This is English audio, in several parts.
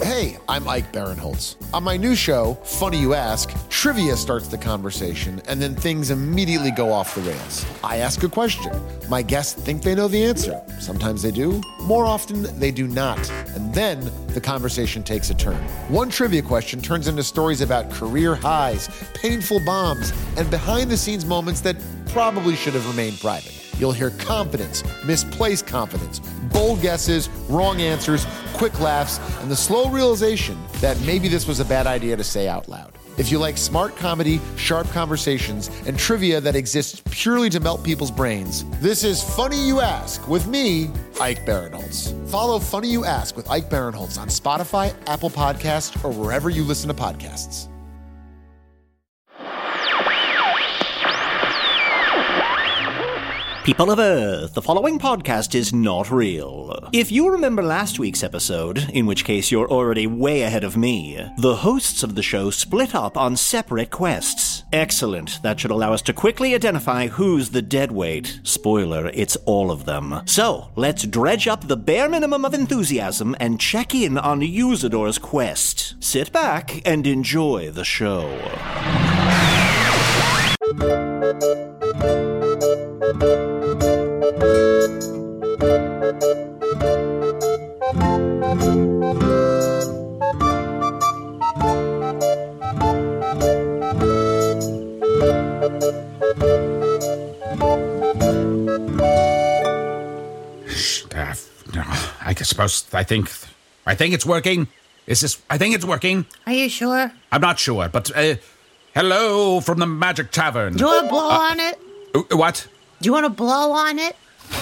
Hey, I'm Ike Barinholtz. On my new show, Funny You Ask, trivia starts the conversation, and then things immediately go off the rails. I ask a question. My guests think they know the answer. Sometimes they do. More often, they do not. And then the conversation takes a turn. One trivia question turns into stories about career highs, painful bombs, and behind-the-scenes moments that probably should have remained private. You'll hear confidence, misplaced confidence, bold guesses, wrong answers, quick laughs, and the slow realization that maybe this was a bad idea to say out loud. If you like smart comedy, sharp conversations, and trivia that exists purely to melt people's brains, this is Funny You Ask with me, Ike Barinholtz. Follow Funny You Ask with Ike Barinholtz on Spotify, Apple Podcasts, or wherever you listen to podcasts. People of Earth, the following podcast is not real. If you remember last week's episode, in which case you're already way ahead of me, the hosts of the show split up on separate quests. Excellent. That should allow us to quickly identify who's the deadweight. Spoiler, it's all of them. So, let's dredge up the bare minimum of enthusiasm and check in on Usador's quest. Sit back and enjoy the show. I think it's working. I think it's working. Are you sure? I'm not sure, but, hello from the Magic Tavern. Do you want to blow on it? What? Do you want to blow on it?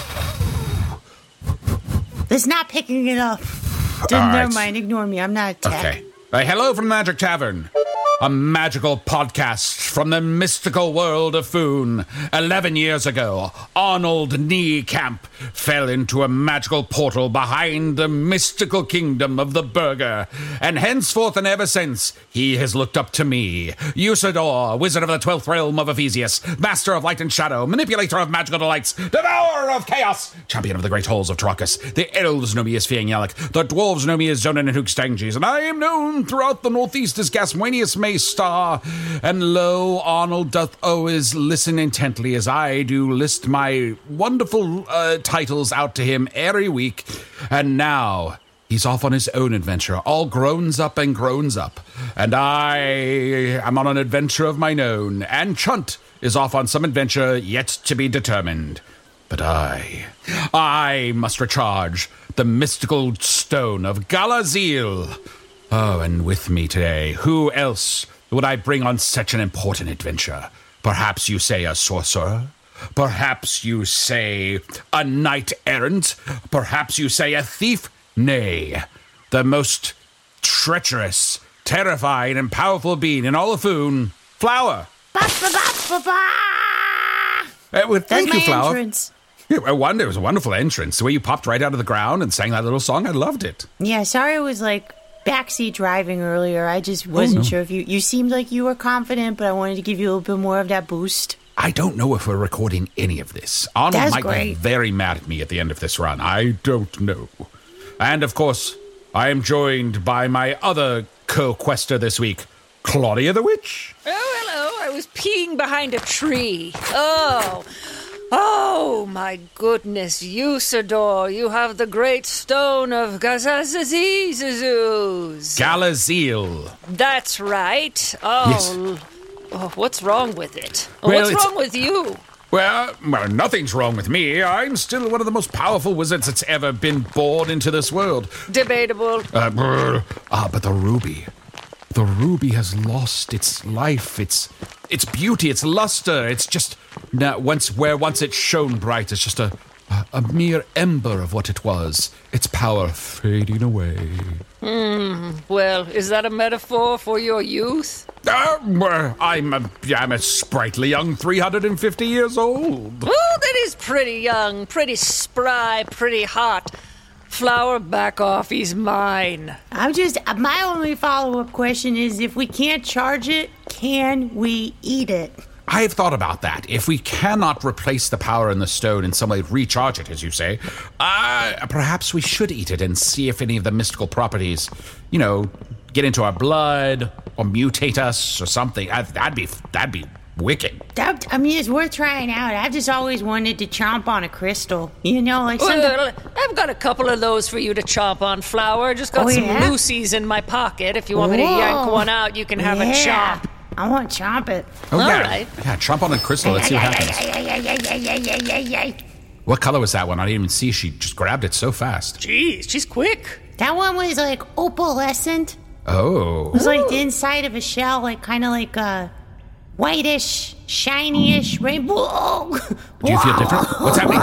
It's not picking it up. Never mind, ignore me. I'm not a tech. Okay. Hello from the Magic Tavern. A magical podcast from the mystical world of Foon. 11 years ago, Arnold Niekamp fell into a magical portal behind the mystical kingdom of the Burger, and henceforth and ever since, he has looked up to me, Usador, wizard of the 12th realm of Ephesius, master of light and shadow, manipulator of magical delights, devourer of chaos, champion of the great halls of Trocus. The elves know me as Fiangyalak, the dwarves know me as Zonin and Hookstanges, and I am known throughout the northeast as Gaswanius Star, and lo, Arnold doth always listen intently as I do list my wonderful titles out to him every week, and now he's off on his own adventure, all grown up, and I am on an adventure of mine own, and Chunt is off on some adventure yet to be determined. But I must recharge the mystical stone of Galazil. Oh, and with me today, who else would I bring on such an important adventure? Perhaps you say a sorcerer? Perhaps you say a knight-errant? Perhaps you say a thief? Nay, the most treacherous, terrifying, and powerful being in all of Foon, Flower. Thank you, Flower. Entrance. Yeah, it was a wonderful entrance. The way you popped right out of the ground and sang that little song, I loved it. Yeah, sorry it was backseat driving earlier. I just wasn't sure if you seemed like you were confident, but I wanted to give you a little bit more of that boost. I don't know if we're recording any of this. Arnold might be very mad at me at the end of this run. I don't know. And, of course, I am joined by my other co-quester this week, Claudia the Witch. Oh, hello. I was peeing behind a tree. Oh, my goodness, Usador, you have the great stone of Galazil. Galazil. That's right. Yes. What's wrong with it? Well, what's wrong with you? Well, nothing's wrong with me. I'm still one of the most powerful wizards that's ever been born into this world. Debatable. But the ruby. The ruby has lost its life, its beauty, its luster. It's just once it shone bright, it's just a mere ember of what it was. Its power fading away. Well, is that a metaphor for your youth? I'm a sprightly young 350 years old. Oh, that is pretty young, pretty spry, pretty hot. Flower, back off, he's mine. My only follow-up question is, if we can't charge it, can we eat it? I have thought about that. If we cannot replace the power in the stone in some way, recharge it, as you say, perhaps we should eat it and see if any of the mystical properties, get into our blood or mutate us or something. That'd be wicked. It's worth trying out. I've just always wanted to chomp on a crystal. Like something. Well, I've got a couple of those for you to chomp on, Flower. Just got some Lucy's in my pocket. If you want me to yank one out, you can have a chomp. I want to chomp it. Oh, All yeah. right. Yeah, chomp on a crystal. Let's see what happens. What color was that one? I didn't even see. She just grabbed it so fast. Jeez, she's quick. That one was like opalescent. Oh. It was like the inside of a shell, like kind of like a whitish, shiny-ish rainbow. Do you feel different? What's happening?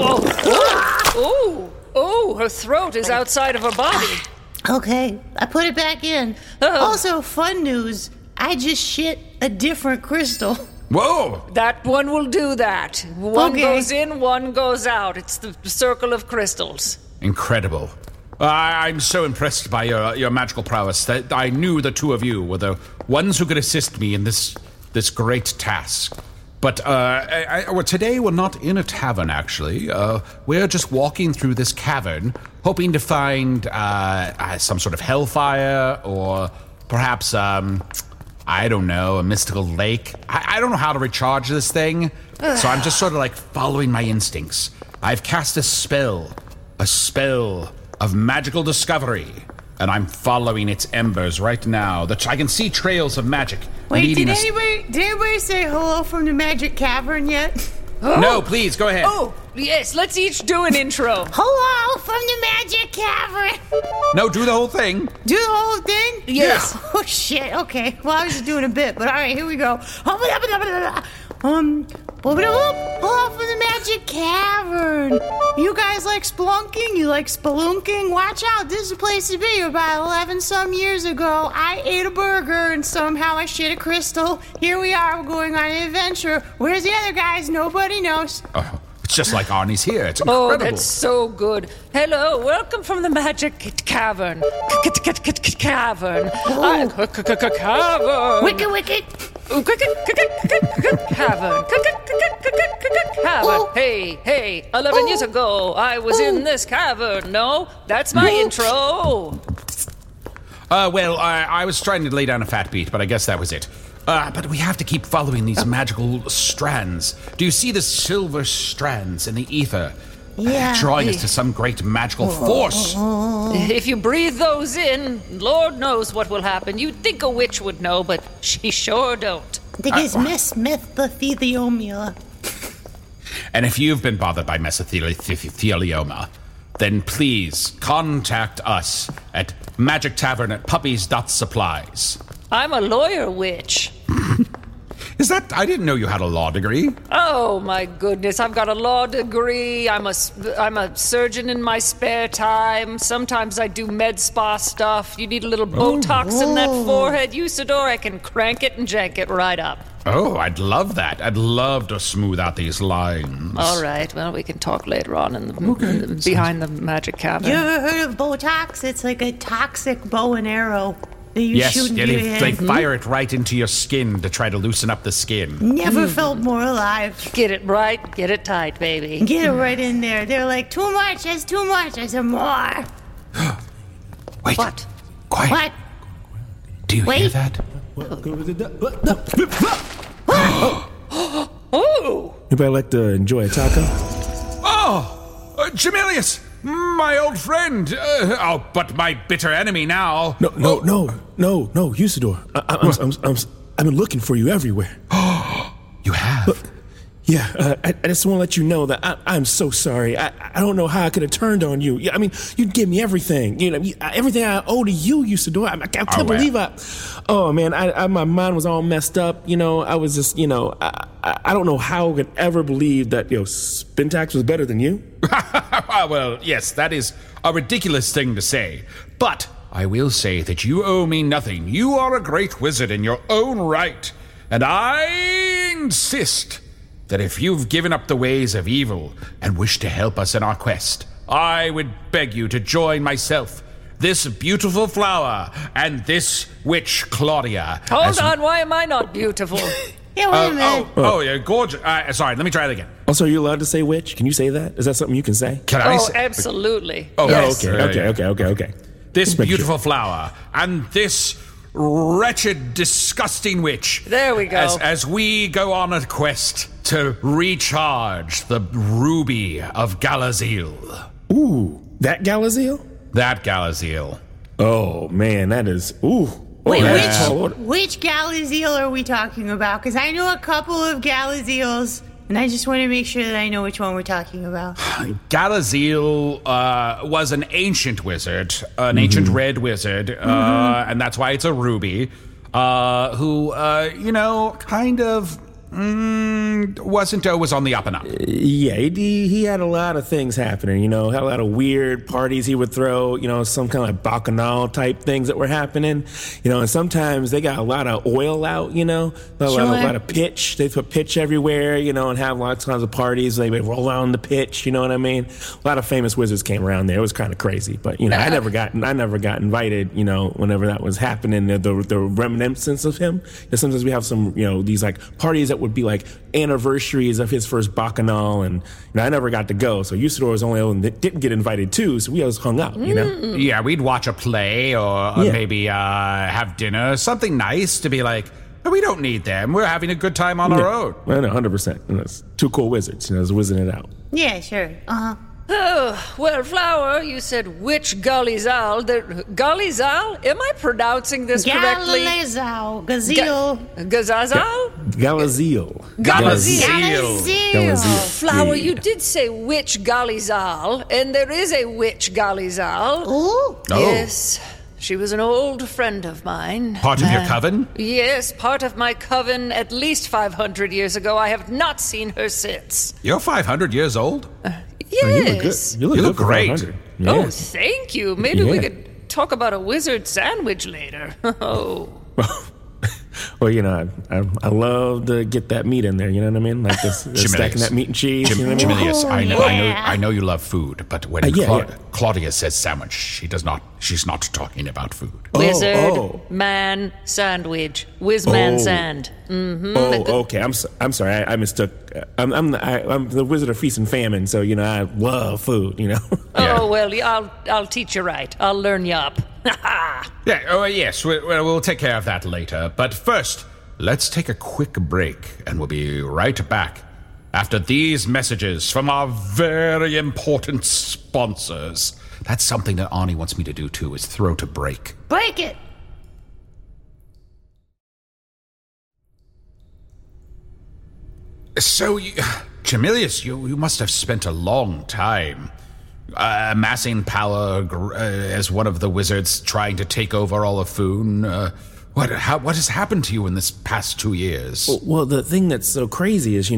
Oh, her throat is outside of her body. Okay, I put it back in. Also, fun news, I just shit a different crystal. Whoa! That one will do that. One Okay. goes in, one goes out. It's the circle of crystals. Incredible. I'm so impressed by your magical prowess that I knew the two of you were the ones who could assist me in this great task. But today we're not in a tavern, actually. We're just walking through this cavern, hoping to find some sort of hellfire or perhaps, I don't know, a mystical lake. I don't know how to recharge this thing, so I'm just sort of like following my instincts. I've cast a spell of magical discovery, and I'm following its embers right now. I can see trails of magic. Wait, leading did us. anybody say hello from the Magic Cavern yet? No, please, go ahead. Oh, yes, let's each do an intro. Hello from the Magic Cavern. No, do the whole thing. Do the whole thing? Yes. Oh, shit. Okay. Well, I was just doing a bit, but all right, here we go. Hello from the Magic Cavern. You guys like spelunking? You like spelunking? Watch out. This is a place to be. About 11 some years ago, I ate a burger and somehow I shit a crystal. Here we are. We're going on an adventure. Where's the other guys? Nobody knows. Oh, it's just like Arnie's here. It's incredible. Oh, that's so good. Hello, welcome from the Magic Cavern. Cavern. Cavern. Wicked. Cavern. Cavern. Hey, 11 years ago, I was in this cavern. No, that's my intro. Well, I was trying to lay down a fat beat, but I guess that was it. But we have to keep following these magical strands. Do you see the silver strands in the ether? Yeah. Drawing us to some great magical force. If you breathe those in, Lord knows what will happen. You'd think a witch would know, but she sure don't. I think it's mesothelioma. And if you've been bothered by mesothelioma, then please contact us at Magic Tavern at Puppies.Supplies. I'm a lawyer witch. Is that... I didn't know you had a law degree. Oh, my goodness. I've got a law degree. I'm a surgeon in my spare time. Sometimes I do med spa stuff. You need a little Botox in that forehead, Usador? I can crank it and jank it right up. Oh, I'd love that. I'd love to smooth out these lines. All right. Well, we can talk later on behind the Magic Cavern. You ever heard of Botox? It's like a toxic bow and arrow. Yes, they fire it right into your skin to try to loosen up the skin. Never felt more alive. Get it right, get it tight, baby. Get it right in there. They're like, too much, that's too much. I said, more. Wait. What? Quiet. What? Do you hear Wait. that? Oh! Anybody like to enjoy a taco? Oh! Jamilius! My old friend! But my bitter enemy now. No, Usador. I've been looking for you everywhere. You have? Yeah, I just want to let you know that I'm so sorry. I don't know how I could have turned on you. Yeah, I mean, you'd give me everything. You know, everything I owe to you, Usador. I can't believe Oh man, my mind was all messed up. You know, I was just, I don't know how I could ever believe that Spintax was better than you. Well, yes, that is a ridiculous thing to say. But I will say that you owe me nothing. You are a great wizard in your own right. And I insist that if you've given up the ways of evil and wish to help us in our quest, I would beg you to join myself, this beautiful flower, and this witch Claudia. Hold on, why am I not beautiful? Yeah, wait a minute. Yeah, gorgeous. Sorry, let me try it again. Also, are you allowed to say witch? Can you say that? Is that something you can say? Can I Oh, say? absolutely. Oh, Yes. Okay. This Make sure. beautiful flower and this wretched, disgusting witch. There we go. As we go on a quest to recharge the ruby of Galazil. Ooh, that Galazil? That Galazil. Oh, man, that is... Ooh. Wait, that's a tall order. which Galazil are we talking about? Because I know a couple of Galazils, and I just want to make sure that I know which one we're talking about. Galazil was an ancient wizard, an ancient red wizard, and that's why it's a ruby, who, kind of wasn't always on the up and up. Yeah, he had a lot of things happening, had a lot of weird parties he would throw, some kind of like bacchanal type things that were happening, and sometimes they got a lot of oil out, a lot of pitch. They put pitch everywhere, and have lots of kinds of parties. They would roll on the pitch, you know what I mean? A lot of famous wizards came around there. It was kind of crazy, but I never got invited, whenever that was happening, the reminiscence of him. And sometimes we have some, these like parties that would be like anniversaries of his first bacchanal, and I never got to go. So Usador was the only one that didn't get invited too. So we always hung out, Yeah, we'd watch a play or maybe have dinner, something nice to be like, we don't need them. We're having a good time on our own. I know, 100%. It's two cool wizards, just whizzing it out. Yeah, sure. Oh, well, Flower, you said which Galizal? Galizal? Am I pronouncing this correctly? Galazal. Gazil. Gazazal? Galazil. Galazil. Flower, you did say which Galizal, and there is a witch Galizal. Ooh. Yes. She was an old friend of mine. Part of your coven? Yes, part of my coven at least 500 years ago. I have not seen her since. You're 500 years old? Yes. You look look good for great. 500. Oh, Yeah. thank you. Maybe we Yeah. could talk about a wizard sandwich later. Oh. Well, I love to get that meat in there. You know what I mean? Like this stacking that meat and cheese. You know what I mean? Jamilius, yeah. I know you love food, but when yeah. Claudia says sandwich, she's not talking about food. Wizard, man, sandwich. Whizman sand. Okay. I'm sorry. I mistook. I'm the Wizard of Feast and Famine, so I love food. Yeah. Oh, well, I'll teach you right. I'll learn you up. Yeah, yes, we'll take care of that later. But first, let's take a quick break, and we'll be right back after these messages from our very important sponsors. That's something that Arnie wants me to do, too, is throw to break. Break it. So, Jamilius, you must have spent a long time amassing power as one of the wizards trying to take over all of Foon. What has happened to you in this past 2 years? Well, the thing that's so crazy is,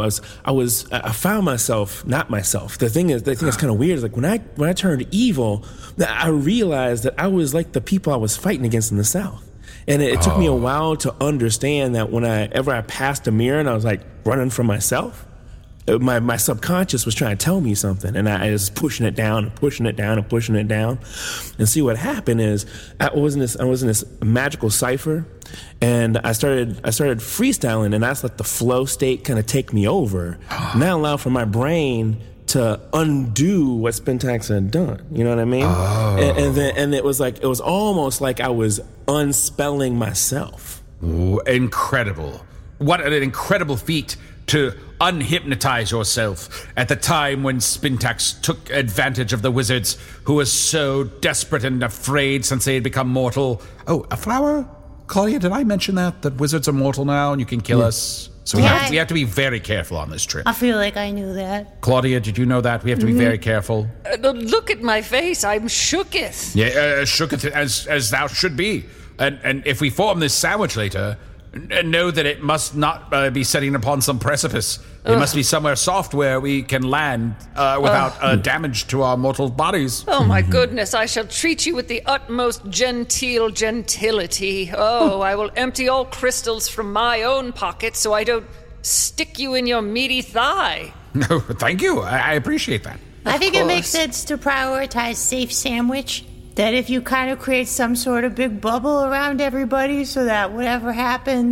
I found myself not myself. The thing that's kind of weird is like when I turned evil, I realized that I was like the people I was fighting against in the South. And it took me a while to understand that whenever I passed a mirror and I was like running from myself, my subconscious was trying to tell me something, and I was pushing it down and pushing it down and pushing it down. And see what happened is I was in this magical cipher, and I started freestyling, and I just let the flow state kind of take me over. And that allowed for my brain to undo what Spintax had done. You know what I mean? And it was almost like I was unspelling myself. Ooh, incredible. What an incredible feat to unhypnotize yourself at the time when Spintax took advantage of the wizards who were so desperate and afraid since they had become mortal. Oh, a flower? Claudia, did I mention that wizards are mortal now and you can kill us? So we have to be very careful on this trip. I feel like I knew that. Claudia, did you know that? We have to be very careful. Look at my face. I'm shooketh. Yeah, shooketh as thou should be. And if we form this sandwich later, know that it must not be setting upon some precipice. It must be somewhere soft where we can land without damage to our mortal bodies. Oh, my goodness. I shall treat you with the utmost genteel gentility. Oh, I will empty all crystals from my own pocket so I don't stick you in your meaty thigh. No, thank you. I appreciate that. I think it makes sense to prioritize safe sandwich. That if you kind of create some sort of big bubble around everybody so that whatever happens,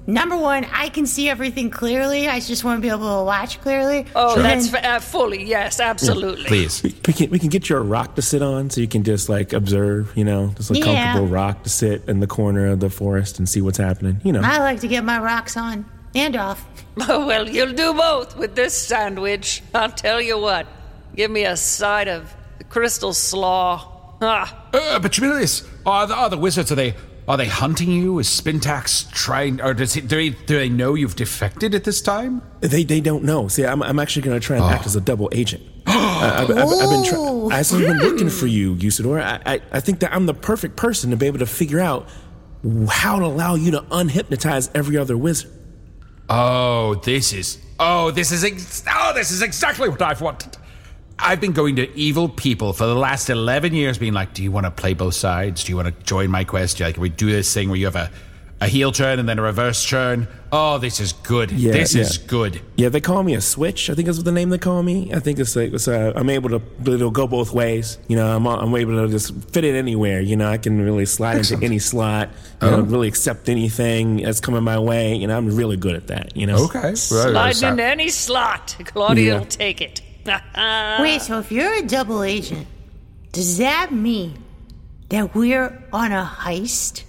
number one, I can see everything clearly. I just want to be able to watch clearly. Oh, And that's then- fully, yes, absolutely. Please. We can get you a rock to sit on, so you can just like observe, just a Yeah. comfortable rock to sit in the corner of the forest and see what's happening. I like to get my rocks on and off. Well, you'll do both with this sandwich. I'll tell you what. Give me a side of crystal slaw. Ah. But Jamilius, are the wizards, are they hunting you? Is Spintax trying, or do they know you've defected at this time? They don't know. See, I'm actually going to try and act as a double agent. I've been looking for you, Usador. I think that I'm the perfect person to be able to figure out how to allow you to unhypnotize every other wizard. This is exactly what I've wanted. I've been going to evil people for the last 11 years being like, do you want to play both sides? Do you want to join my quest? Can we do this thing where you have a heel turn and then a reverse turn? Oh, this is good. This is good. Yeah, they call me a switch. I think that's what the name they call me. I think I'm able to it'll go both ways. I'm able to just fit it anywhere. I can really slide into any slot. Really accept anything that's coming my way. I'm really good at that. Okay. Sliding into any slot. Claudia will take it. Wait, so if you're a double agent, does that mean that we're on a heist?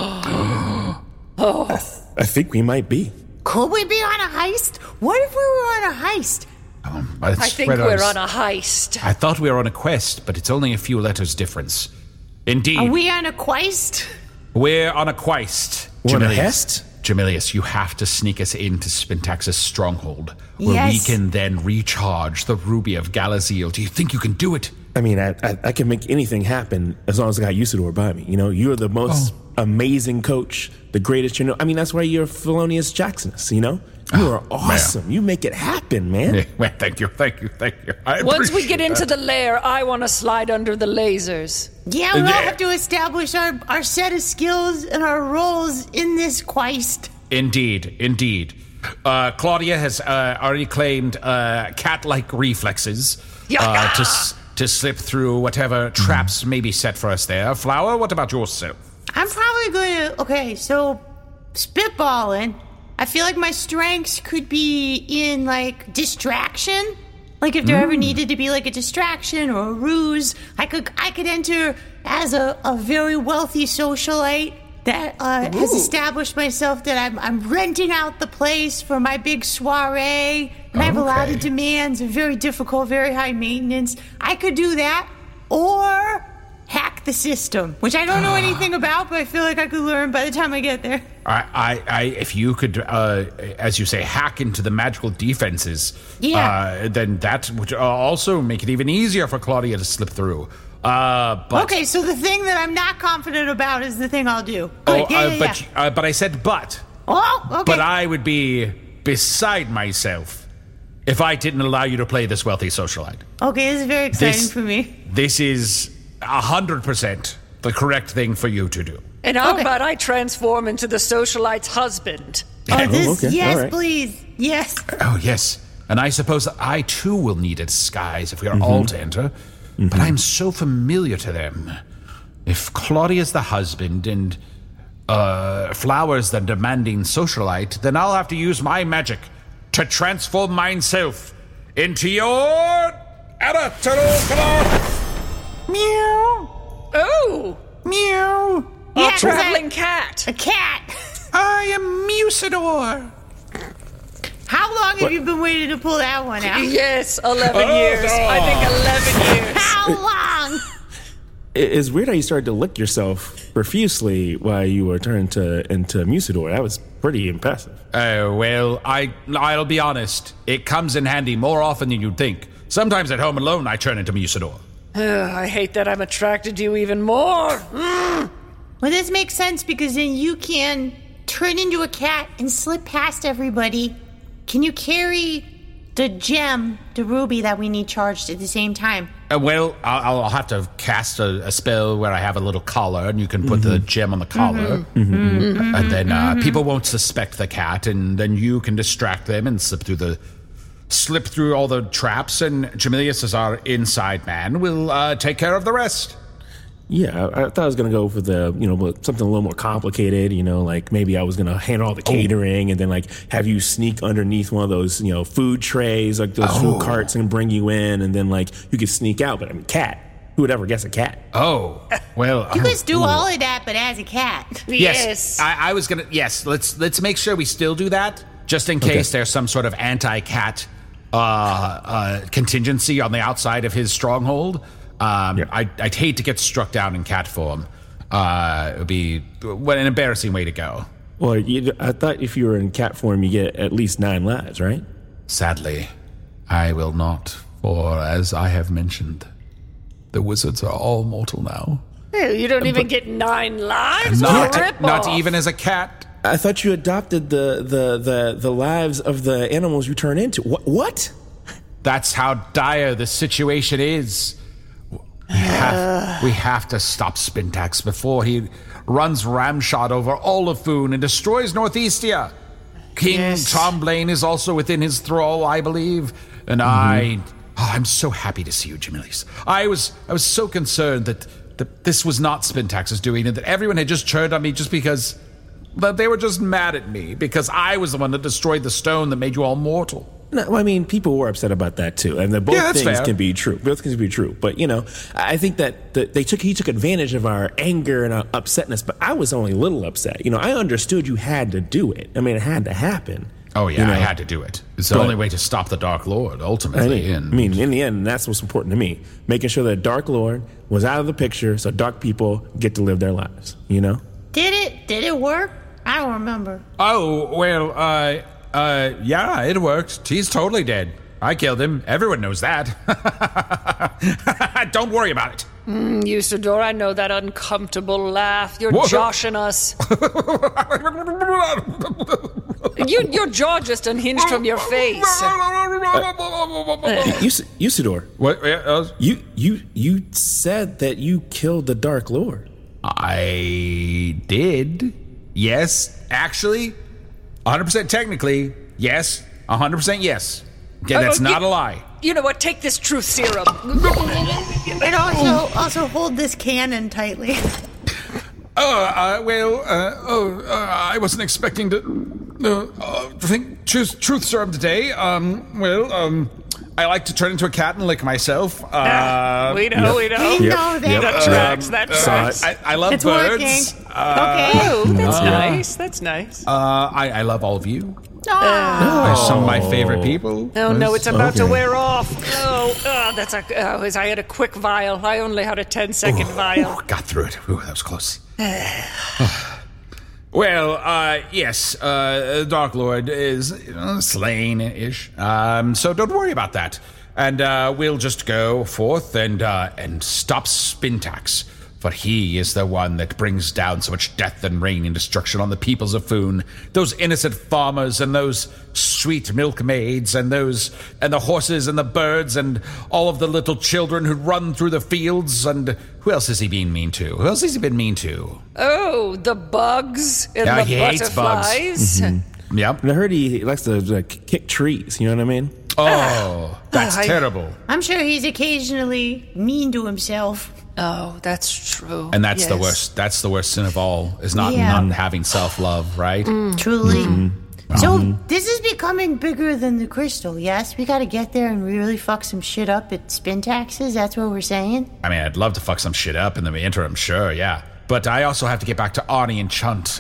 I think we might be. Could we be on a heist? What if we were on a heist? I think we're on a heist. I thought we were on a quest, but it's only a few letters difference. Indeed. Are we on a quest? We're on a quest. We're on a Jamilius. hest? Jamilius, you have to sneak us into Spintax's stronghold, where we can then recharge the Ruby of Galazil. Do you think you can do it? I mean, I can make anything happen as long as I got Usador by me. You're the most amazing coach, the greatest. That's why you're Felonious Jacksonus. You are awesome. You make it happen, man. Yeah, well, thank you. Once we get into the lair, I want to slide under the lasers. Yeah, we'll have to establish our set of skills and our roles in this quest. Indeed. Claudia has already claimed cat-like reflexes to slip through whatever traps may be set for us there. Flower, what about yourself? I'm probably going to... Okay, so spitballing. I feel like my strengths could be in, distraction. Like, if there ever needed to be, a distraction or a ruse, I could enter as a very wealthy socialite that has established myself that I'm renting out the place for my big soiree, and I have a lot of demands and very difficult, very high maintenance. I could do that, or hack the system, which I don't know anything about, but I feel like I could learn by the time I get there. If you could, as you say, hack into the magical defenses, then that would also make it even easier for Claudia to slip through. Okay, so the thing that I'm not confident about is the thing I'll do. Good. But I said but. Oh, okay. But I would be beside myself if I didn't allow you to play this wealthy socialite. Okay, this is very exciting for me. This is 100% the correct thing for you to do. And how about I transform into the socialite's husband? Yes, all right. please. Yes. Oh, yes. And I suppose that I, too, will need a disguise if we are all to enter. But I'm so familiar to them. If Claudia's the husband and Flower's the demanding socialite, then I'll have to use my magic to transform myself into your... Meow. Oh! Meow. A traveling cat. A cat. I am Usador. How long have you been waiting to pull that one out? Yes, 11 years. I think 11 years. How long? It's weird how you started to lick yourself profusely while you were turned into Musador. That was pretty impressive. Well, I'll be honest. It comes in handy more often than you'd think. Sometimes at home alone, I turn into Musador. I hate that I'm attracted to you even more. Well, this makes sense because then you can turn into a cat and slip past everybody. Can you carry the gem, the ruby that we need charged at the same time? Well, I'll have to cast a spell where I have a little collar, and you can put the gem on the collar. And then people won't suspect the cat, and then you can distract them and slip through all the traps, and Jamilius, as our inside man, will take care of the rest. Yeah, I thought I was going to go for the, something a little more complicated, like maybe I was going to handle all the catering and then like have you sneak underneath one of those, food trays, like those food carts and bring you in and then like you could sneak out. But I mean, cat. Who would ever guess a cat? Oh, well. You guys do all of that, but as a cat. Yes. I was going to, yes, let's make sure we still do that just in case there's some sort of anti-cat contingency on the outside of his stronghold. I'd hate to get struck down in cat form. It would be an embarrassing way to go. Well, I thought if you were in cat form, you get at least 9 lives, right? Sadly, I will not, for as I have mentioned, the wizards are all mortal now. Hey, you don't even get 9 lives? What a rip-off. Not even as a cat. I thought you adopted the lives of the animals you turn into. What? That's how dire the situation is. We have to stop Spintax before he runs ramshot over all of Foon and destroys Northeastia. King Tromblane is also within his thrall, I believe. And I'm so happy to see you, Jamilius. I was so concerned that this was not Spintax's doing and that everyone had just turned on me just because they were just mad at me because I was the one that destroyed the stone that made you all mortal. No, I mean, people were upset about that too, and both things can be true. Both things can be true, but I think that he took advantage of our anger and our upsetness. But I was only a little upset. I understood you had to do it. I mean, it had to happen. Oh yeah, I had to do it. It's the only way to stop the Dark Lord, ultimately. I mean, in the end, that's what's important to me: making sure that Dark Lord was out of the picture, so dark people get to live their lives. Did it work? I don't remember. Oh well, yeah, it worked. He's totally dead. I killed him. Everyone knows that. Don't worry about it. Usador, I know that uncomfortable laugh. You're joshing us. Your jaw just unhinged from your face. Usador. What? You said that you killed the Dark Lord. I did. Yes, actually. 100% technically, yes. 100% yes. Okay, that's not a lie. You know what? Take this truth serum. And also hold this cannon tightly. I wasn't expecting to think truth serum today. I like to turn into a cat and lick myself. We know. We know that. That tracks. I love it's birds. Working. Oh, that's nice. That's nice. I love all of you. Oh. Some of my favorite people. Oh no, it's about to wear off. I had a quick vial. I only had a 10-second vial. Got through it. Ooh, that was close. Well, yes, Dark Lord is slain-ish. So don't worry about that. And we'll just go forth and stop Spintax. For he is the one that brings down so much death and rain and destruction on the peoples of Foon. Those innocent farmers and those sweet milkmaids and the horses and the birds and all of the little children who run through the fields. And who else has he been mean to? Who else has he been mean to? Oh, the bugs and the he hates butterflies. bugs. Yep. And I heard he likes to kick trees. You know what I mean? Oh, that's terrible. I'm sure he's occasionally mean to himself. Oh, that's true. And that's the worst. That's the worst sin of all, is not having self-love, right? Truly. Mm-hmm. So this is becoming bigger than the crystal, yes? We got to get there and really fuck some shit up at Spintax's? That's what we're saying? I mean, I'd love to fuck some shit up in the interim, sure, yeah. But I also have to get back to Arnie and Chunt.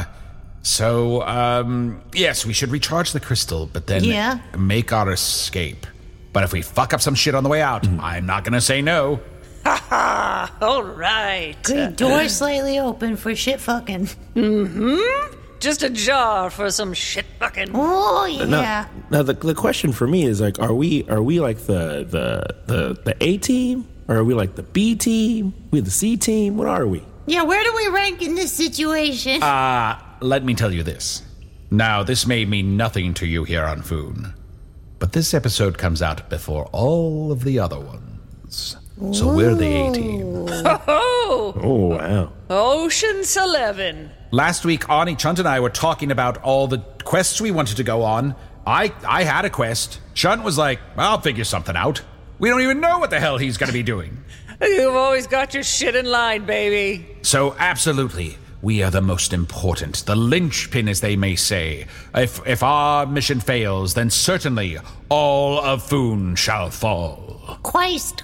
Yes, we should recharge the crystal, but then make our escape. But if we fuck up some shit on the way out, I'm not going to say no. Ha ha! All right. Good. Door slightly open for shit fucking. Mm-hmm. Just a jar for some shit fucking. Oh yeah. Now the question for me is like, are we like the A team, or are we like the B team? We the C team? What are we? Yeah, where do we rank in this situation? Let me tell you this. Now, this may mean nothing to you here on Foon, but this episode comes out before all of the other ones. So we're the A-team. Oh, wow. Ocean's 11. Last week, Arnie, Chunt, and I were talking about all the quests we wanted to go on. I had a quest. Chunt was like, I'll figure something out. We don't even know what the hell he's going to be doing. You've always got your shit in line, baby. So, absolutely, we are the most important, the linchpin, as they may say. If our mission fails, then certainly all of Foon shall fall. Quist.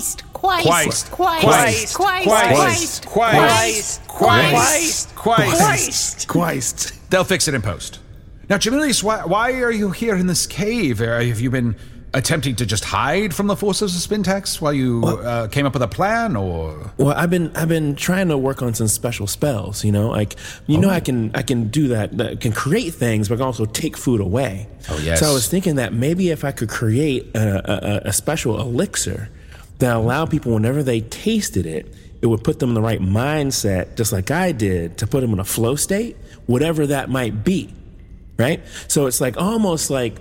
They'll fix it in post. Now, Jamilius, why are you here in this cave? Have you been attempting to just hide from the forces of Spintax while you came up with a plan, or? Well, I've been trying to work on some special spells. You know, I can do that. Can create things, but I can also take food away. Oh yes. So I was thinking that maybe if I could create a special elixir that allow people, whenever they tasted it, it would put them in the right mindset, just like I did, to put them in a flow state, whatever that might be, right? So it's like almost like.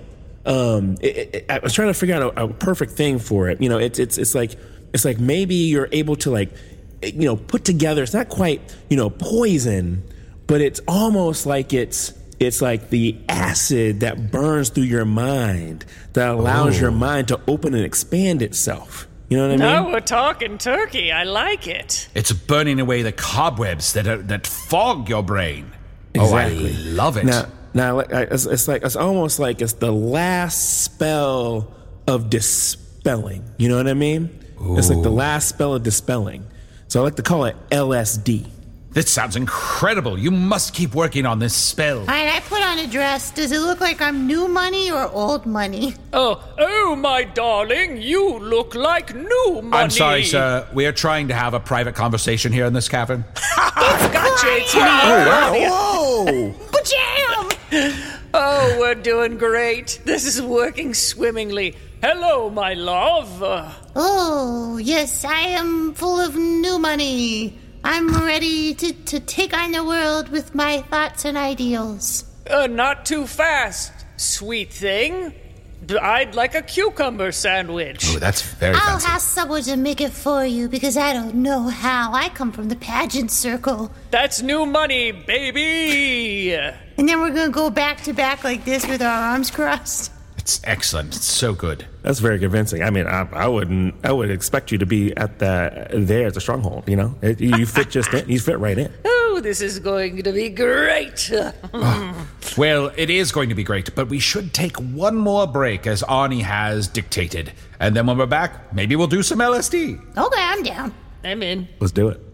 I was trying to figure out a perfect thing for it. You know, it's like maybe you're able to, like, you know, put together. It's not quite, you know, poison, but it's almost like it's like the acid that burns through your mind that allows your mind to open and expand itself. You know what I mean? Now we're talking turkey. I like it. It's burning away the cobwebs that fog your brain. Exactly. Oh, I love it. Now, it's almost like it's the last spell of dispelling. You know what I mean? Ooh. It's like the last spell of dispelling. So I like to call it LSD. This sounds incredible. You must keep working on this spell. All right, I put on a dress. Does it look like I'm new money or old money? Oh, my darling, you look like new money. I'm sorry, sir. We are trying to have a private conversation here in this cavern. Gotcha, it's me. Whoa! Ba-jam! Oh, we're doing great. This is working swimmingly. Hello, my love. Oh, yes, I am full of new money. I'm ready to take on the world with my thoughts and ideals. Not too fast, sweet thing. I'd like a cucumber sandwich. Oh, that's very I'll fancy. ask someone to make it for you because I don't know how. I come from the pageant circle. That's new money, baby. And then we're going to go back to back like this with our arms crossed. It's excellent. It's so good. That's very convincing. I mean, I would expect you to be at there at the stronghold. You know, you fit just in. You fit right in. Oh, this is going to be great. Well, it is going to be great, but we should take one more break as Arnie has dictated. And then when we're back, maybe we'll do some LSD. Okay, I'm down. I'm in. Let's do it.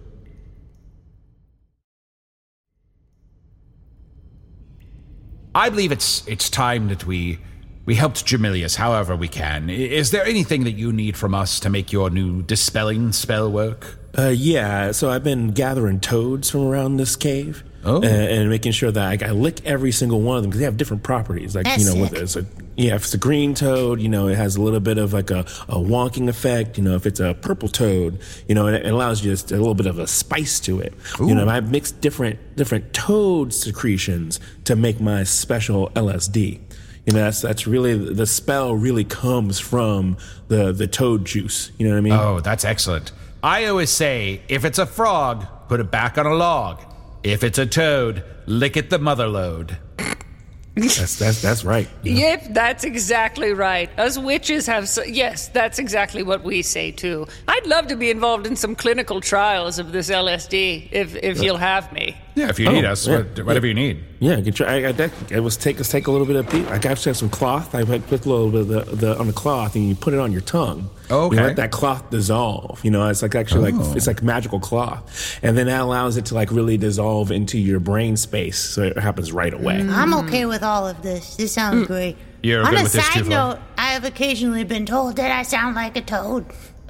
I believe it's time that we helped Jamilius however we can. Is there anything that you need from us to make your new dispelling spell work? Yeah, so I've been gathering toads from around this cave. Oh. And making sure that I lick every single one of them because they have different properties. Like, That's you know, sick. if it's a green toad, you know, it has a little bit of like a wonking effect. You know, if it's a purple toad, you know, it allows you just a little bit of a spice to it. Ooh. You know, I've mixed different toad secretions to make my special LSD. You know, that's really, the spell really comes from the toad juice. You know what I mean? Oh, that's excellent. I always say, if it's a frog, put it back on a log. If it's a toad, lick it the mother load. That's right. You know? Yep, that's exactly right. Us witches have... yes, that's exactly what we say, too. I'd love to be involved in some clinical trials of this LSD, if you'll have me. Yeah, if you need us, yeah. whatever you need. Yeah, you can try. Let's take a little bit of. I actually have some cloth. I put a little bit of the on the cloth, and you put it on your tongue. Oh, okay. You let that cloth dissolve. You know, it's like actually it's like magical cloth, and then that allows it to like really dissolve into your brain space, so it happens right away. I'm okay with all of this. This sounds great. You're On good a with this too, side Flo? note, I have occasionally been told that I sound like a toad.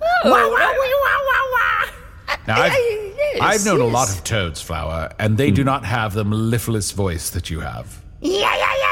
Now, I've known a lot of toads, Flower, and they do not have the mellifluous voice that you have. Yeah.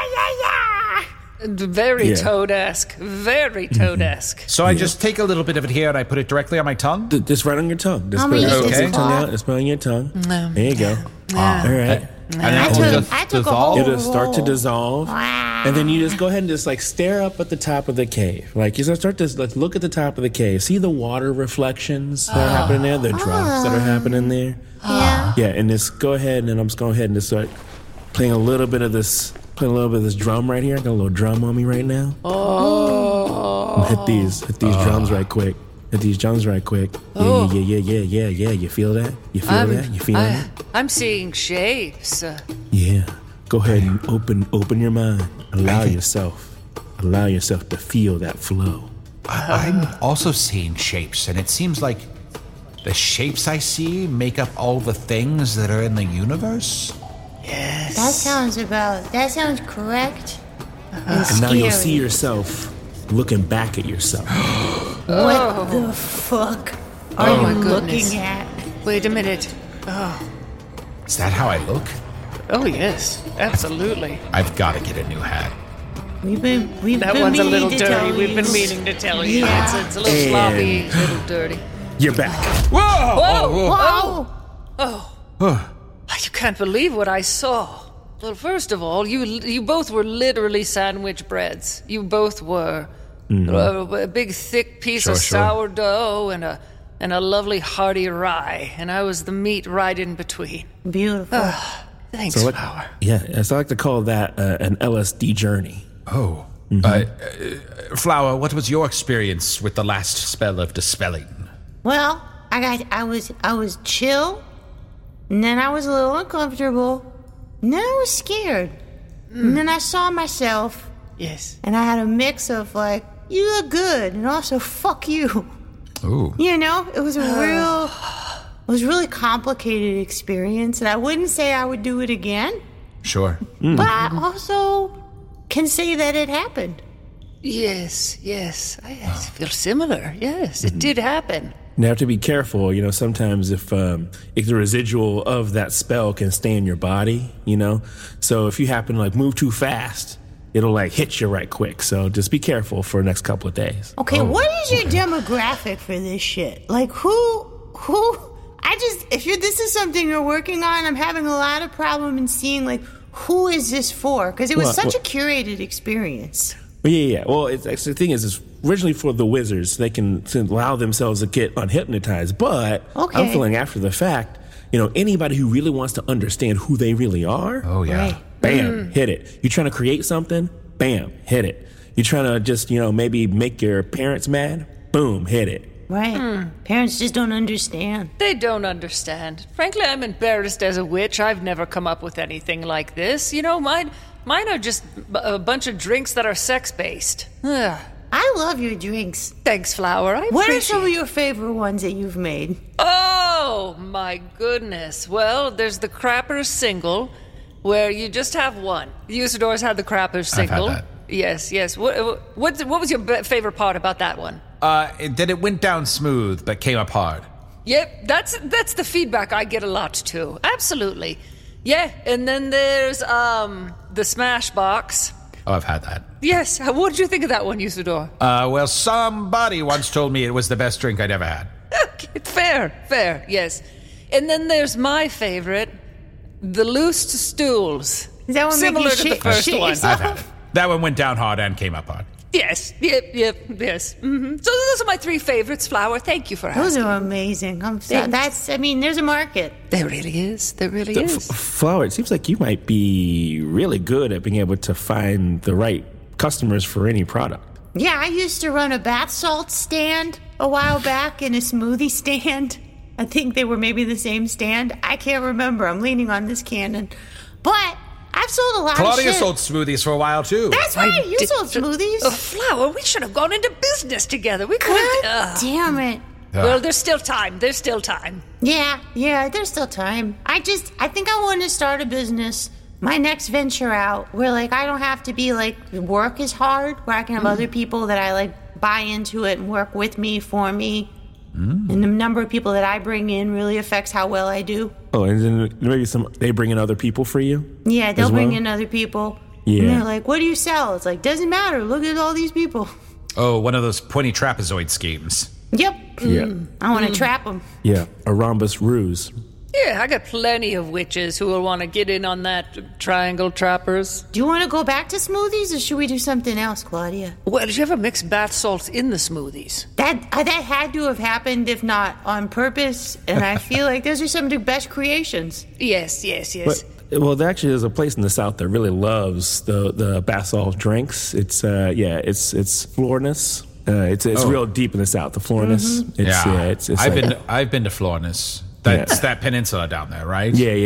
Very Yeah. toad-esque. Very toad-esque. So I just take a little bit of it here and I put it directly on my tongue? Just right on your tongue. Just I'm put gonna it use this your tongue cloth. out. Just put it on your tongue. There you go. All right. And then I took a whole It'll start to roll. dissolve, Wow. and then you just go ahead and just like stare up at the top of the cave. Like you start to like look at the top of the cave, see the water reflections that are happening there, the drops that are happening there. Yeah. Yeah, and just go ahead, and I'm just going ahead and just start playing a little bit of this drum right here. I got a little drum on me right now. Oh. Hit these drums right quick, Hit these joints right quick. Yeah. You feel that? You feel that? You feeling it? I'm seeing shapes. Yeah. Go ahead and open your mind. Allow yourself to feel that flow. I'm also seeing shapes, and it seems like the shapes I see make up all the things that are in the universe. Yes. That sounds correct. And now you'll see yourself looking back at yourself. What the fuck are you looking at? Wait a minute. Is that how I look? Oh, yes. Absolutely. I've got to get a new hat. We've been That one's a little meaning to tell dirty. We've been you. meaning to tell you. Yeah. It's a little sloppy, a little dirty. You're back. Whoa! Whoa! You can't believe what I saw. Well, first of all, you both were literally sandwich breads. You both were. A big, thick piece of sourdough and a lovely hearty rye, and I was the meat right in between. Beautiful. Thanks, Flower. Yeah, so I like to call that an LSD journey. Oh. Flower, what was your experience with the last spell of dispelling? Well, I was chill, and then I was a little uncomfortable, and then I was scared, and then I saw myself. Yes. And I had a mix of like, you look good, and also fuck you. Ooh. You know, it was a really complicated experience, and I wouldn't say I would do it again, Sure. but I also can say that it happened. Yes. I feel similar. Yes, it did happen. You have to be careful, sometimes if the residual of that spell can stay in your body, So if you happen to move too fast, it'll hit you right quick. So just be careful for the next couple of days. Okay, what is your demographic for this shit? Like, who? If this is something you're working on, I'm having a lot of problem in seeing, who is this for? Because it was such a curated experience. Yeah. Well, the thing is, it's originally for the wizards. They can allow themselves to get unhypnotized. But I'm feeling after the fact, anybody who really wants to understand who they really are. Oh, yeah. Right. Bam, hit it. You trying to create something? Bam, hit it. You trying to just, maybe make your parents mad? Boom, hit it. Right. Parents just don't understand. They don't understand. Frankly, I'm embarrassed as a witch. I've never come up with anything like this. Mine are just a bunch of drinks that are sex-based. Ugh. I love your drinks. Thanks, Flower. What are some of your favorite ones that you've made? Oh, my goodness. Well, there's the Crappers single, where you just have one. Usador's had the Crappers single. I've had that. Yes. What was your favorite part about that one? That it went down smooth, but came up hard. Yep, that's the feedback I get a lot too. Absolutely. Yeah, and then there's the Smash Box. Oh, I've had that. Yes, what did you think of that one, Usador? Well, somebody once told me it was the best drink I'd ever had. Okay, fair, yes. And then there's my favorite, the Loosed Stools. Is that one similar to the first one? I've had it. That one went down hard and came up hard. Yes. Mm-hmm. So those are my three favorites, Flower. Thank you for asking. Those are amazing. There's a market. There really is. Flower, it seems like you might be really good at being able to find the right customers for any product. Yeah, I used to run a bath salt stand a while back and a smoothie stand. I think they were maybe the same stand. I can't remember. I'm leaning on this cannon. But I've sold a lot Claudia of shit. sold smoothies for a while, too. That's right. You sold smoothies. Flower, we should have gone into business together. We could God have... damn it. Well, there's still time. Yeah, there's still time. I think I want to start a business, my next venture out, where I don't have to be work is hard, where I can have other people that I buy into it and work with me, for me. And the number of people that I bring in really affects how well I do. Oh, and then maybe they bring in other people for you? Yeah, they'll bring in other people. Yeah. And they're like, what do you sell? It's doesn't matter. Look at all these people. Oh, one of those pointy trapezoid schemes. Yep. Yeah. I want to trap them. Yeah, a rhombus ruse. Yeah, I got plenty of witches who will want to get in on that triangle trappers. Do you want to go back to smoothies, or should we do something else, Claudia? Well, did you ever mix bath salts in the smoothies? That had to have happened, if not on purpose, and I feel like those are some of the best creations. Yes. Well, there actually is a place in the South that really loves the bath salt drinks. It's Florness. It's real deep in the south. The Florness. It's I've been to Florness. That's that peninsula down there, right? Yeah.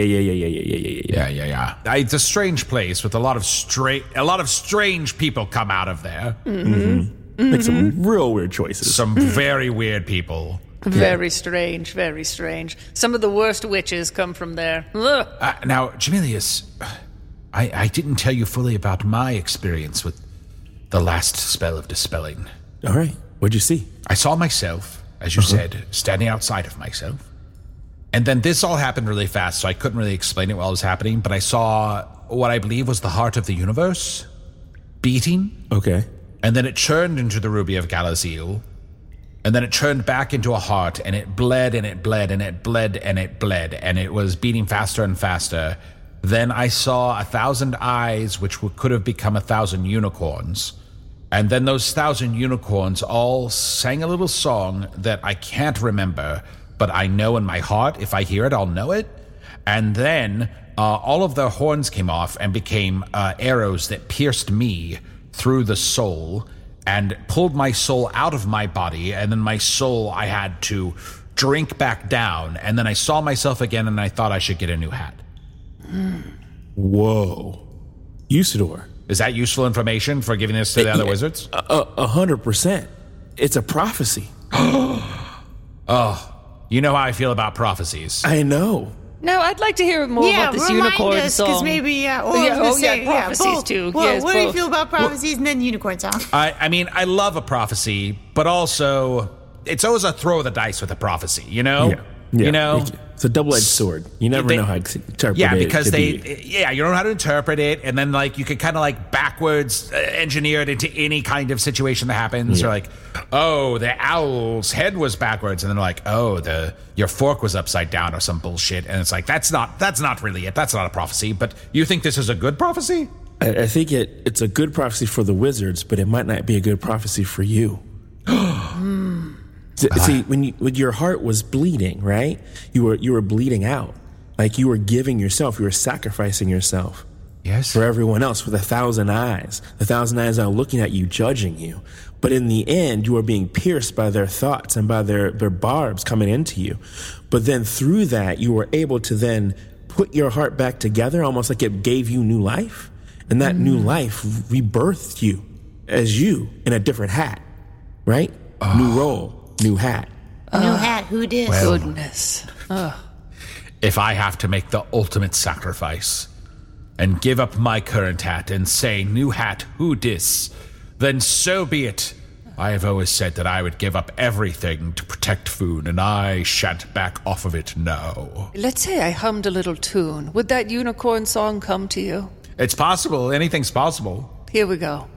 It's a strange place with a lot of strange people come out of there. Make some real weird choices. Some very weird people. Very strange, very strange. Some of the worst witches come from there. Now, Jamilius, I didn't tell you fully about my experience with the last spell of dispelling. All right. What'd you see? I saw myself, as you said, standing outside of myself. And then this all happened really fast, so I couldn't really explain it while it was happening, but I saw what I believe was the heart of the universe beating. Okay. And then it churned into the Ruby of Galazil. And then it churned back into a heart, and it bled, and it bled, and it bled, and it bled, and it was beating faster and faster. Then I saw 1,000 eyes, which could have become 1,000 unicorns. And then those 1,000 unicorns all sang a little song that I can't remember, but I know in my heart, if I hear it, I'll know it. And then all of their horns came off and became arrows that pierced me through the soul and pulled my soul out of my body. And then my soul, I had to drink back down. And then I saw myself again, and I thought I should get a new hat. Whoa. Usidore. Is that useful information for giving this to the other wizards? 100%. It's a prophecy. Oh, you know how I feel about prophecies. I know. No, I'd like to hear more about this unicorn song. Because maybe, prophecies both. too. Well, yes, what do you both. feel about prophecies and then unicorn song? I mean, I love a prophecy, but also it's always a throw of the dice with a prophecy, you know? Yeah. You know? It's a double-edged sword. You never know how to interpret it. Yeah, because you don't know how to interpret it, and then, like, you can kind of, like, backwards engineer it into any kind of situation that happens. You're like, oh, the owl's head was backwards, and then like, oh, your fork was upside down or some bullshit, and it's like, that's not really it. That's not a prophecy, but you think this is a good prophecy? I think it's a good prophecy for the wizards, but it might not be a good prophecy for you. See, when your heart was bleeding, right? You were bleeding out, like you were giving yourself, you were sacrificing yourself. Yes. For everyone else, with 1,000 eyes. 1,000 eyes are looking at you, judging you. But in the end, you are being pierced by their thoughts and by their barbs coming into you. But then through that, you were able to then put your heart back together, almost like it gave you new life. And that new life rebirthed you as you in a different hat, right? New role. New hat. New hat, who did? Well, Goodness. If I have to make the ultimate sacrifice and give up my current hat and say, new hat, who dis, then so be it. I have always said that I would give up everything to protect food, and I shan't back off of it now. Let's say I hummed a little tune. Would that unicorn song come to you? It's possible. Anything's possible. Here we go.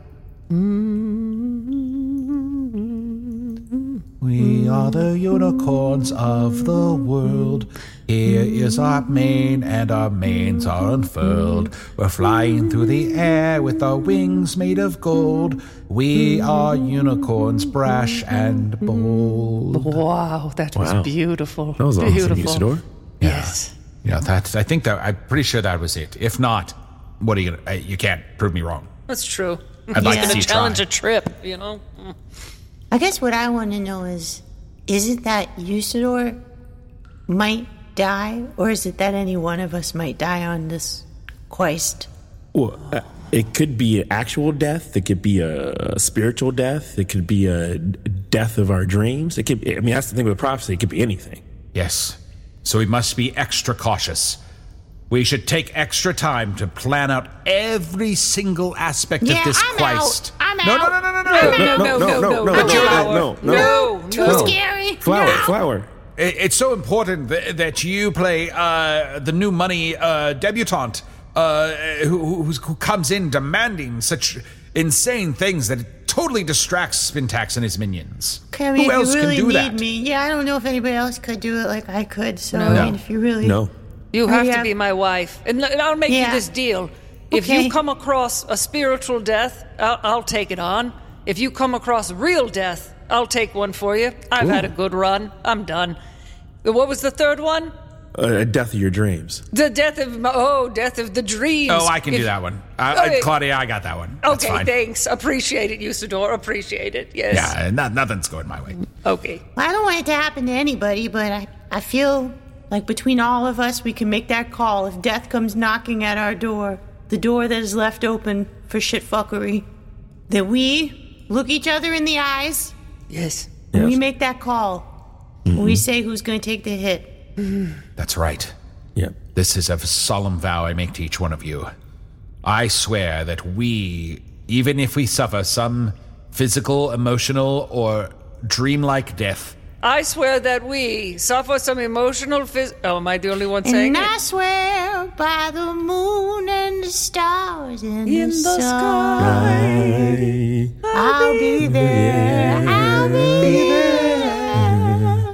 We are the unicorns of the world. Here is our mane, and our manes are unfurled. We're flying through the air with our wings made of gold. We are unicorns, brash and bold. Wow, that was beautiful. That was awesome, Usidore. Yes. Yeah, I'm pretty sure that was it. If not, what are you can't prove me wrong. That's true. I'd like to see you challenge try. a trip, you know? I guess what I want to know is it that Usidore might die, or is it that any one of us might die on this quest? Well, it could be an actual death. It could be a spiritual death. It could be a death of our dreams. It could. That's the thing with prophecy. It could be anything. Yes. So we must be extra cautious. We should take extra time to plan out every single aspect of this quest. I'm out. No. Too scary. Flower. It's so important that you play the new money debutante who comes in demanding such insane things that it totally distracts Spintax and his minions. Okay, I mean, who else if you really can do need that? me, I don't know if anybody else could do it like I could. So I mean, if you really You have to be my wife. And I'll make you this deal. If you come across a spiritual death, I'll take it on. If you come across real death, I'll take one for you. I've had a good run. I'm done. What was the third one? death of your dreams. The death of the dreams. Oh, I can do that one. Claudia, I got that one. That's Okay, fine. thanks. Appreciate it, Usador. Appreciate it. Yes. Yeah, nothing's going my way. Okay. I don't want it to happen to anybody, but I feel like between all of us, we can make that call if death comes knocking at our door, the door that is left open for shitfuckery, that we look each other in the eyes. Yes. And we make that call. We say who's going to take the hit. That's right. Yep. This is a solemn vow I make to each one of you. I swear that we, even if we suffer some physical, emotional, or dreamlike death, I swear that we suffer some emotional am I the only one saying And it? I swear by the moon and the stars and the sun, I'll be there. I'll be there.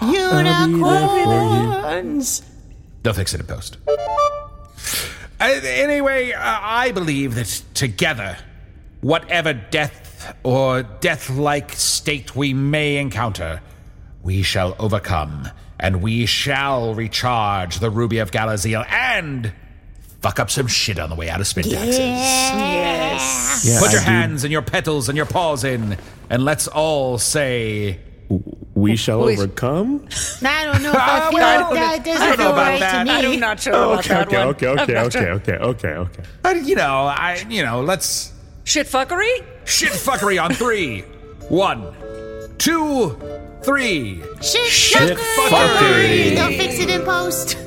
Unicorns. they'll fix it in post. Anyway, I believe that together, whatever death or death-like state we may encounter, we shall overcome, and we shall recharge the Ruby of Galazeel and fuck up some shit on the way out of Spin Taxes. Yes. Yeah, Put your I do. hands and your petals and your paws in, and let's all say... We shall overcome? I don't know if I feel like that doesn't feel right to me. I'm not sure about that one. Okay. Let's... Shitfuckery? Shitfuckery on 3. 1, 2, 3. Shitfuckery. They'll fix it in post.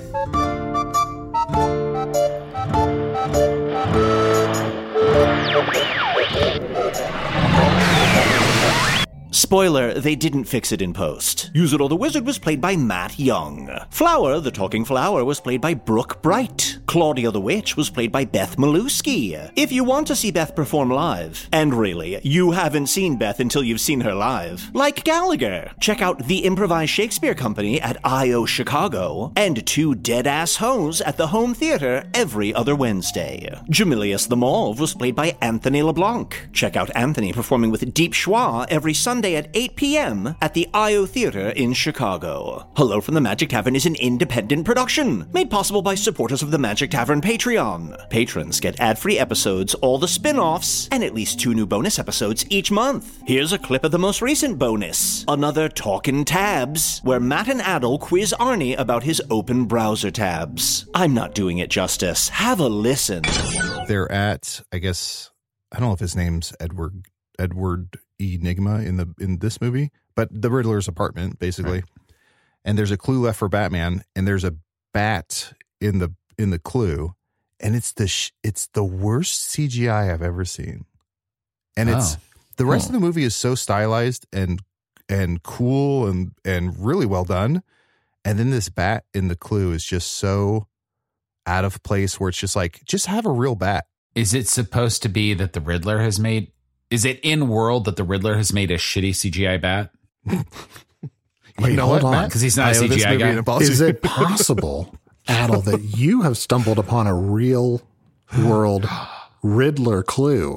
Spoiler, they didn't fix it in post. Usador the Wizard was played by Matt Young. Flower, the Talking Flower, was played by Brooke Bright. Claudia the Witch was played by Beth Malusky. If you want to see Beth perform live, and really, you haven't seen Beth until you've seen her live, like Gallagher, check out the Improvised Shakespeare Company at I.O. Chicago, and 2 Dead-Ass Hoes at the Home Theater every other Wednesday. Jamilius the Mauve was played by Anthony LeBlanc. Check out Anthony performing with Deep Schwa every Sunday at 8 p.m. at the I.O. Theater in Chicago. Hello from the Magic Tavern is an independent production, made possible by supporters of the Magic Tavern Patreon. Patrons get ad-free episodes, all the spin-offs, and at least 2 new bonus episodes each month. Here's a clip of the most recent bonus, another Talkin' Tabs, where Matt and Adel quiz Arnie about his open browser tabs. I'm not doing it justice. Have a listen. They're at, I guess, I don't know if his name's Edward Enigma in this movie, but the Riddler's apartment basically. Right. And there's a clue left for Batman, and there's a bat in the clue, and it's the worst CGI I've ever seen. And it's the rest of the movie is so stylized and cool and really well done, and then this bat in the clue is just so out of place where it's just like, just have a real bat. Is it supposed to be that the Riddler has made... Is it in world that the Riddler has made a shitty CGI bat? Wait, hold on. Because he's not a CGI guy. Is it possible, Adel, that you have stumbled upon a real world Riddler clue?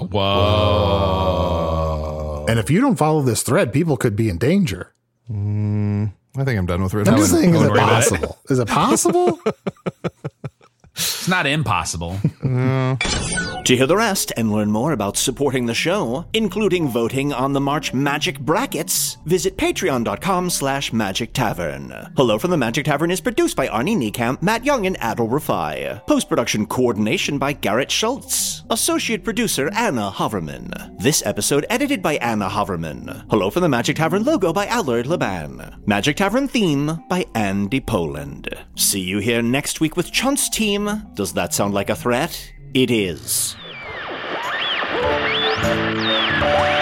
Whoa. And if you don't follow this thread, people could be in danger. I think I'm done with Riddler. I'm just saying, is it possible? Is it possible? It's not impossible. To hear the rest and learn more about supporting the show, including voting on the March Magic Brackets, visit patreon.com/Magic Tavern. Hello from the Magic Tavern is produced by Arnie Niekamp, Matt Young, and Adel Rafai. Post-production coordination by Garrett Schultz. Associate producer Anna Haverman. This episode edited by Anna Haverman. Hello from the Magic Tavern logo by Allard Laban. Magic Tavern theme by Andy Poland. See you here next week with Chunt's team. Does that sound like a threat? It is.